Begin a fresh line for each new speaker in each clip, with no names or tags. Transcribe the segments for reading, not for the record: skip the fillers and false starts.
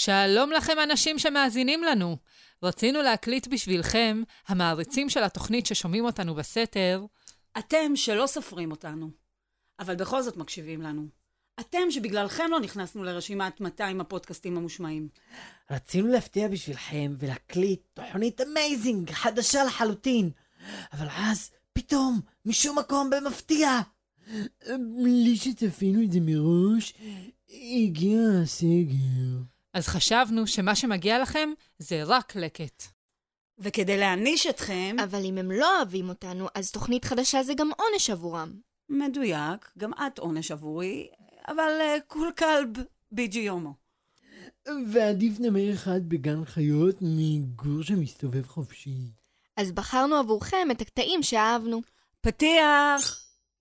שלום לכם אנשים שמאזינים לנו. רצינו להקליט בשבילכם, המעריצים של התוכנית ששומעים אותנו בסתר.
אתם שלא סופרים אותנו, אבל בכל זאת מקשיבים לנו. אתם שבגללכם לא נכנסנו לרשימת 200 הפודקאסטים המושמעים.
רצינו להפתיע בשבילכם ולהקליט תוכנית אמייזינג, חדשה לחלוטין. אבל אז, פתאום, משום מקום במפתיע. בלי שצפינו את זה מראש, הגיע הסגר.
אז חשבנו שמה שמגיע לכם זה רק לקט.
וכדי להעניש אתכם...
אבל אם הם לא אוהבים אותנו, אז תוכנית חדשה זה גם עונש עבורם.
מדויק, גם את עונש עבורי, אבל כול כלב ביג'י יומו.
ועדיף נמר אחד בגן חיות מגור שמסתובב חופשי.
אז בחרנו עבורכם את הקטעים שאהבנו.
פתיח!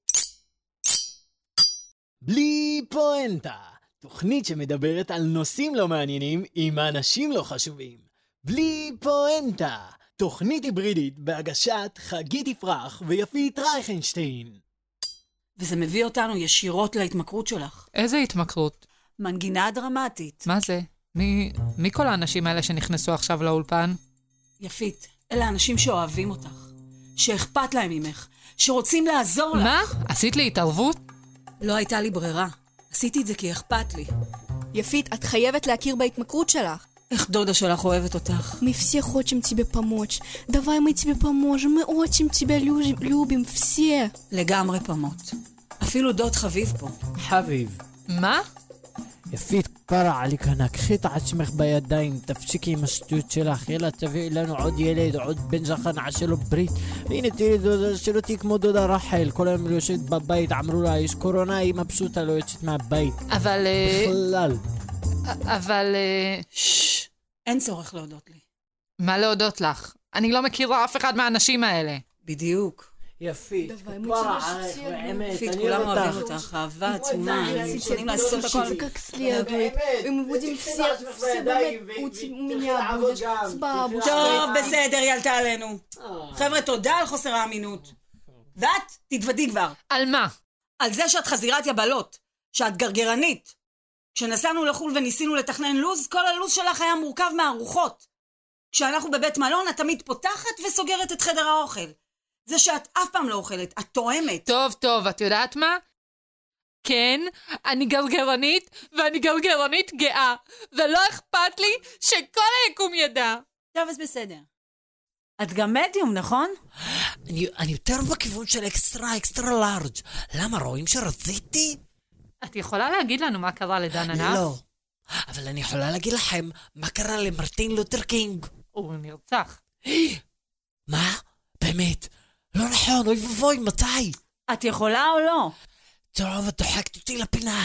בלי פואנטה, תוכנית שמדברת על נושאים לא מעניינים עם אנשים לא חשובים. בלי פואנטה, תוכנית היברידית בהגשת חגית יפרח ויפית רייכנשטיין.
וזה מביא אותנו ישירות להתמכרות שלך.
איזה התמכרות?
מנגינה דרמטית.
מה זה? מי כל האנשים האלה שנכנסו עכשיו לאולפן?
יפית, אלה האנשים שאוהבים אותך, שאכפת להם ממך, שרוצים לעזור לך.
מה? עשית לי התערבות?
לא הייתה לי ברירה. עשיתי את זה כי אכפת לי.
יפית, את חייבת להכיר בהתמכרות שלך.
איך דודה שלך אוהבת אותך?
Мы все хотим тебе помочь. Давай мы тебе поможем. Мы очень тебя любим все.
לגמרי פמות. אפילו דוד חביב פה.
חביב.
מה?
יפית, פרה עליך, קחי את עצמך בידיים, תפסיקי עם השטויות שלך, יאללה תביאי לנו עוד ילד, עוד בן זכר, נעשה לו ברית. והנה תראי דודה, שלא תהי כמו דודה רחל, כל היום יושבת בבית, אמרו לה, יש קורונה, היא מבסוטה, לא יוצאת מהבית.
אבל...
בכלל.
אבל...
ששש, אין צורך להודות לי.
מה להודות לך? אני לא מכירה אף אחד מהאנשים האלה.
בדיוק.
יפית, פרה עליך, באמת,
יפית,
אני
כולם
אוהב
אוהבים אותך, אהבה עצומה, צריכים לעשות הכל.
Как следует. И мы будем все у меня будешь с бабушкой.
טוב, בסדר, ילתה עלינו. חבר'ה, תודה על חוסר האמינות. ואת, תתוודי כבר.
על מה?
על זה שאת חזירת יבלות, שאת גרגרנית. כשנסענו לחול וניסינו לתכנן לוז, כל הלוז שלך היה מורכב מהארוחות. כשאנחנו בבית מלון, את תמיד פותחת וסוגרת את חדר האוכל. זה שאת אף פעם לא אוכלת, את תואמת.
טוב, את יודעת מה? כן, אני גרגרנית, ואני גרגרנית גאה, ולא אכפת לי שכל היקום ידע.
טוב, אז בסדר. את גם מדיום, נכון?
אני יותר בכיוון של אקסטרה לארג'. למה, רואים שרציתי?
את יכולה להגיד לנו מה קרה לדן ענף?
לא, אבל אני יכולה להגיד לכם מה קרה למרטין לותר קינג.
הוא נרצח.
מה? באמת? לא נכון, אוי ובוי, מתי?
את יכולה או לא?
טוב, את דוחקת אותי לפינה.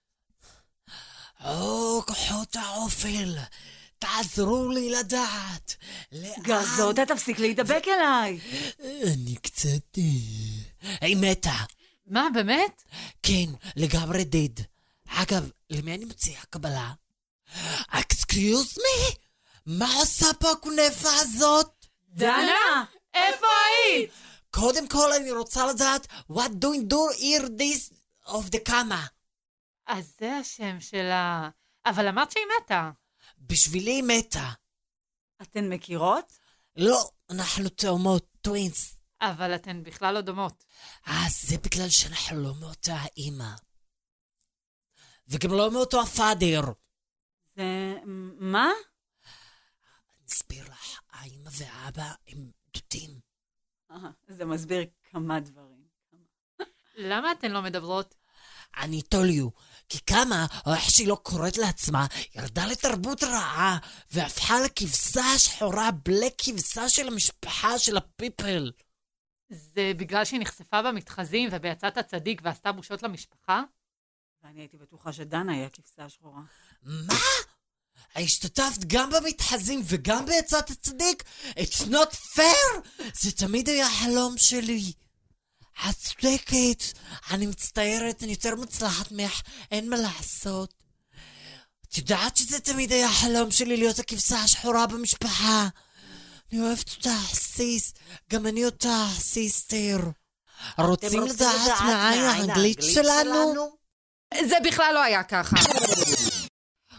כוחות האופל, תעזרו לי לדעת.
גרזודה, תפסיק להידבק אליי.
אני קצת... היא מתה.
מה, באמת?
כן, לגמרי דד. אגב, למי אני מציעה קבלה? אקסקיוז מי? מה עושה פה הכונפה הזאת?
דנה, איפה היית?
קודם כל אני רוצה לדעת what doing do here this of the kama.
אז זה השם שלה. אבל אמרת שהיא מתה.
בשבילי היא מתה.
אתן מכירות?
לא, אנחנו תאומות, טווינס.
אבל אתן בכלל לא דומות.
זה בגלל שאנחנו לא מאותה האמא. וגם לא מאותו הפאדר.
זה... מה?
נסביר לך, האמא והאבא הם דודים.
זה מסביר כמה דברים.
למה אתן לא מדברות?
אני תוליו, כי כמה, או איך שהיא לא קוראת לעצמה, ירדה לתרבות רעה, והפכה לכבשה השחורה, בלי כבשה של המשפחה של הפיפל.
זה בגלל שהיא נחשפה במתחזים וביצאת הצדיק ועשתה בושות למשפחה?
ואני הייתי בטוחה שדנה היא הכבשה השחורה.
מה? השתתפת גם במתחזים וגם ביצאת הצדיק? It's not fair! זה תמיד היה חלום שלי. את צודקת, אני מצטערת, אני יותר מצלחת ממך, אין מה לעשות. את יודעת שזה תמיד היה חלום שלי להיות הכבשה השחורה במשפחה. אני אוהבת אותה, סיס, גם אני אותה, סיסטר. רוצים לדעת מהי האנגלית שלנו?
זה בכלל לא היה ככה.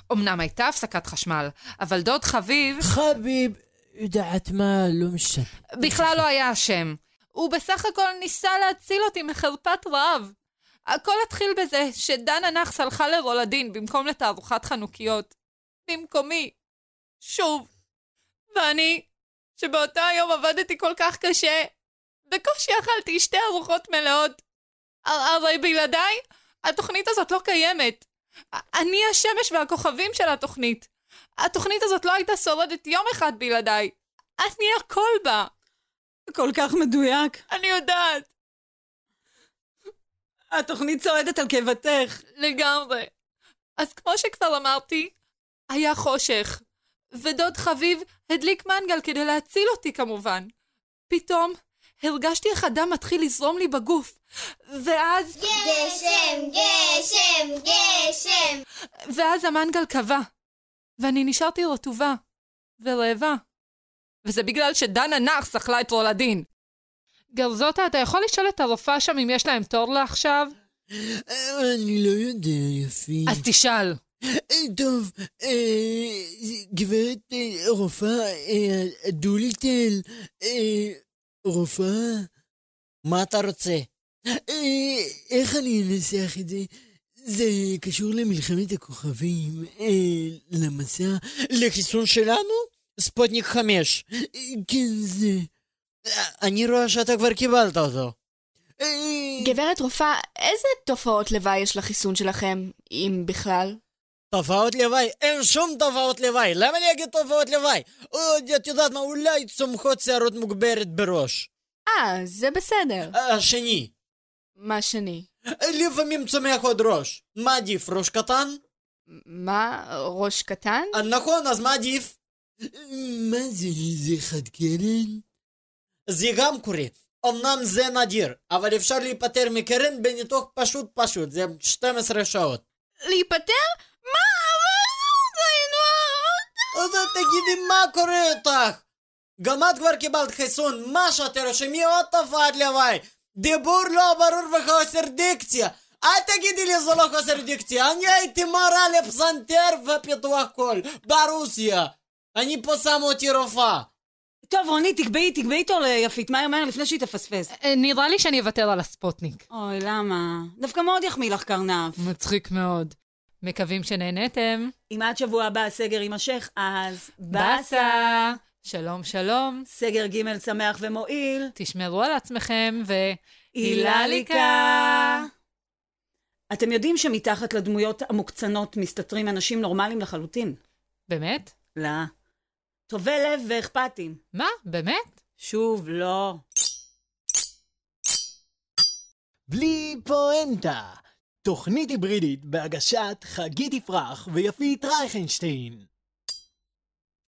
אמנם הייתה הפסקת חשמל, אבל דוד חביב
חביב, יודעת מה, לא משנה.
בכלל לא היה אשם. הוא בסך הכל ניסה להציל אותי מחרפת רעב. הכל התחיל בזה שדנה נחס הלכה לרולדין במקום לתערוכת חנוכיות. במקומי. שוב. ואני, שבאותו היום עבדתי כל כך קשה, בקושי אכלתי 2 ארוחות מלאות. הרי בלעדיי, התוכנית הזאת לא קיימת. אני השמש והכוכבים של התוכנית. התוכנית הזאת לא הייתה שורדת יום אחד בלעדיי. אני הכל בה.
כל כך מדויק.
אני יודעת.
התוכנית צועדת על קיבתך.
לגמרי. אז כמו שכבר אמרתי, היה חושך. ודוד חביב הדליק מנגל כדי להציל אותי כמובן. פתאום הרגשתי איך הדם מתחיל לזרום לי בגוף. ואז...
גשם, גשם, גשם.
ואז המנגל קבע. ואני נשארתי רטובה. ורעבה. וזה בגלל שדנה נחס אכלה את רולדין. גרזוטה, אתה יכול לשאול את הרופאה שם אם יש להם תור לעכשיו?
אני לא יודע, יפי.
אז תשאל.
טוב, גברת רופאה, דוליטל, רופאה, מה אתה רוצה? איך אני אנסח את זה? זה קשור למלחמת הכוכבים, למסע, לחיסון שלנו? ספוטניק 5. כן, זה. אני רואה שאתה כבר קיבלת אותו.
גברת רופאה, איזה תופעות לוואי יש לחיסון שלכם, אם בכלל?
תופעות לוואי? אין שום תופעות לוואי. למה להגיד תופעות לוואי? את יודעת מה, אולי צומחות שערות מוגברת בראש.
זה בסדר.
השני.
מה שני?
לפעמים צומח עוד ראש. מה עדיף, ראש קטן?
מה? ראש קטן?
נכון, אז מה עדיף? מה זה חד קרן? זה גם קורה. אמנם זה נדיר, אבל אפשר להיפטר מקרן בניתוח פשוט. זה 12 שעות.
להיפטר? מה?
תגידי, מה קורה איתך? גם את כבר קיבלת חיסון, מה שאתה רושמי עוד תופעת לוואי. דיבור לא ברור וחוסר דיקציה. אל תגידי לי זה לא חוסר דיקציה. אני הייתי מורה לפסנתר ופיתוח קול ברוסיה. אני פה שם אותי רופאה.
טוב, רוני, תקבעי תור ליפית מהר לפני שהיא תפספס.
נראה לי שאני אוותר על הספוטניק.
אוי, למה? דווקא מאוד יחמיא לך קרנף.
מצחיק מאוד. מקווים שנהנתם.
אם עד שבוע הבא הסגר יימשך, אז
בסה. שלום, שלום.
סגר ג' שמח ומועיל.
תשמרו על עצמכם
הילליקה. אתם יודעים שמתחת לדמויות המוקצנות מסתתרים אנשים נורמליים לחלוטין?
באמת?
לא. טובי לב ואכפתים.
מה? באמת?
שוב, לא.
בלי פואנטה, תוכנית היברידית בהגשת חגית יפרח ויפית רייכנשטיין.